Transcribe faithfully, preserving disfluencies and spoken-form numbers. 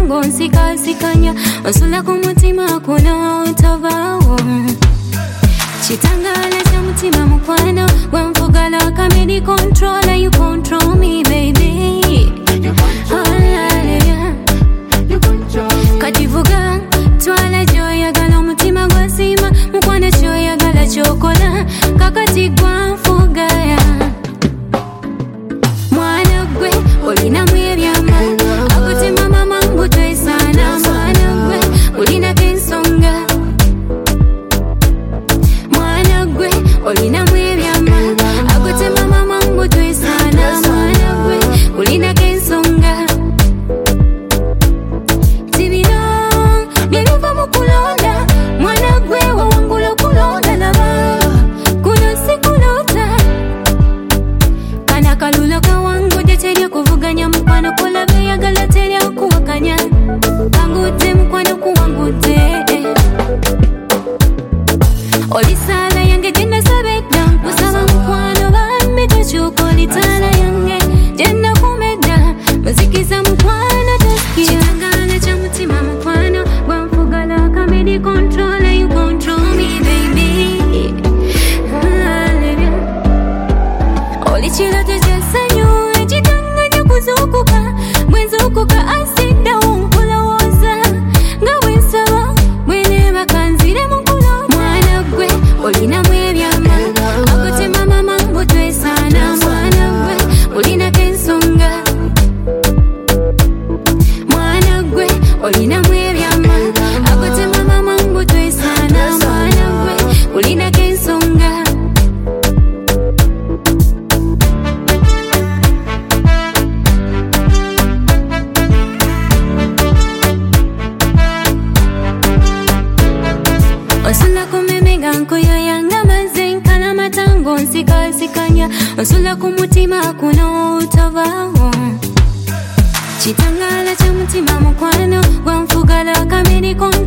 matango nsikasikanya osula ku mutima kuno utavawo chitangala cha mutima mukwano wanfugala kamedi controller you control me baby hallelujah kativuga twala joya gala mutima gwasima mukwano choya gala chokola kakati gwanfugaya mwana gwe olina mwebyama akutima mama mbutwe sana mwana gwe olina kensonga mwana gwe olina mwebyama akutima mama mbutwe sana mwana gwe olina kensonga tibino byebiva mu kulonda mwana gwe wawangula kulonda laba kuno sikulota kana kalulo kawangu jeterya kuvuganya mukwano kolabe yagala terya kuwakanya kangute mukwano kuwangute olisala yange jenda sabedda kusaba mukwano bambi tokyukolitala yange jenda kumedda muzikiza mukwano toskira chitangala cha mutima mukwano gwanfugala kamedi controller you control me baby hallelujah olichiloto jasanyu echitanganya kuzukuka bwenzukuka asida unkulowoza nga bwensaba bweneba kanzire mukulo mwana gwe olina mwebyama akutima mama mbutwe sana mwana gwe olina kensonga mwana gwe olina mwebyama akutima mama mbutwe sana mwana gwe olina kensonga osula kumemega nkuyo yanga mazenkana matango nsikasikanya osula ku mutima kuno utavawo chitangala cha mutima mukwano gwanfugala kamedi control